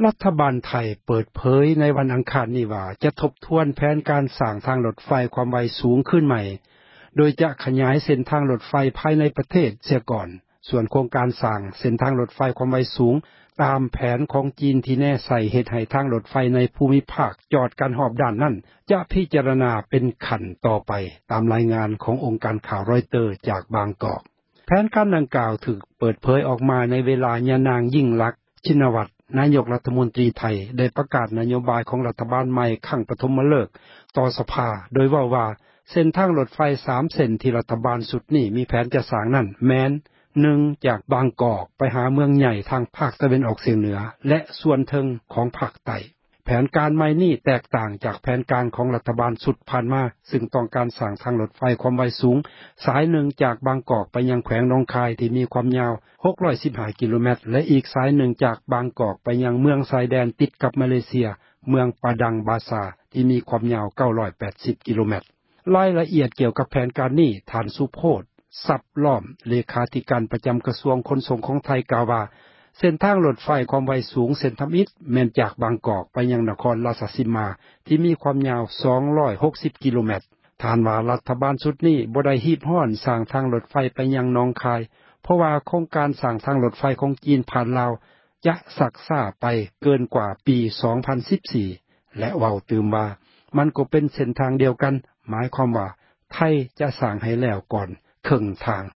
รัฐบาลไทยเปิดเผยในวันอังคารนี้ว่าจะทบทวนแผนการสร้างทางรถไฟความไวสูงขึ้นใหม่โดยจะขยายเส้นทางรถไฟภายในประเทศเสียก่อนส่วนโครงการสร้างเส้นทางรถไฟความไวสูงตามแผนของจีนที่แน่ใส่เฮ็ดให้ทางรถไฟในภูมิภาคจอดกันรอบด้านนั้นจะพิจารณาเป็นขั้นต่อไปตามรายงานขององค์การข่าวรอยเตอร์จากบางกอกแผนการดังกล่าวถูกเปิดเผยออกมาในเวลายะนางยิ่งลักษณ์ชินวัตรนายกรัฐมนตรีไทยได้ประกาศนโยบายของรัฐบาลใหม่ครั้งปฐมฤกษ์ต่อสภาโดยว่าเส้นทางรถไฟ3เส้นที่รัฐบาลสุดนี้มีแผนจะสร้างนั้นแม้น1จากบางกอกไปหาเมืองใหญ่ทางภาคตะวันออกเฉียงเหนือและส่วนเทิงของภาคใต้แผนการใหม่นี้แตกต่างจากแผนการของรัฐบาลสุดผ่านมาซึ่งต้องการสร้างทางรถไฟความไวสูงสายหนึ่งจากบางกอกไปยังแขวงหนองคายที่มีความยาว615กิโลเมตรและอีกสายหนึ่งจากบางกอกไปยังเมืองชายแดนติดกับมาเลเซียเมืองปาดังบาซาที่มีความยาว980กิโลเมตรรายละเอียดเกี่ยวกับแผนการนี้ท่านสุโพธสับล้อมเลขาธิการประจำกระทรวงขนส่งของไทยกล่าวว่าเส้นทางรถไฟความไวสูงเส้นทำอิฐแม่นจากบางกอกไปยังนครราชสีมาที่มีความยาว260กิโลเมตรท่านว่ารัฐบาลชุดนี้บ่ได้ฮีบฮ้อนสร้างทางรถไฟไปยังหนองคายเพราะว่าโครงการสร้างทางรถไฟของจีนผ่านลาวจะสักษาไปเกินกว่าปี2014และเว้าตื่มว่ามันก็เป็นเส้นทางเดียวกันหมายความว่าไทยจะสร้างให้แล้วก่อนครึ่งทาง